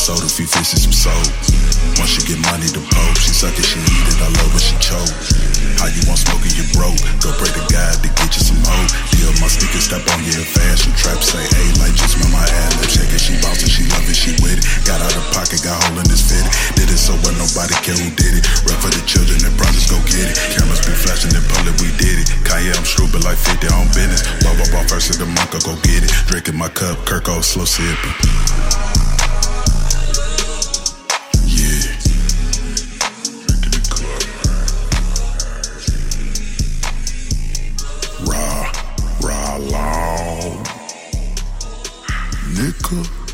sold a few fish and some soap. Once she get money to pope, she suck it, she eat it, I love when she choke. How you want smoking, you broke? Go pray to God to get you some hope. Deal my sneakers, step on you in fashion. Trap say, hey, like just with my ad lip. Shake it, she bouncing, she love it, she with it. Got out of pocket, got hole in this fitted. Did it so well, nobody care who did it. Rap for the children and projects, go get it. Cameras be flashing in public, we did it. Kanye, I'm stupid like 50 on business. Ball, first of the month, I go get it. Drinking my cup, Kirko, slow sipping. Long nigga.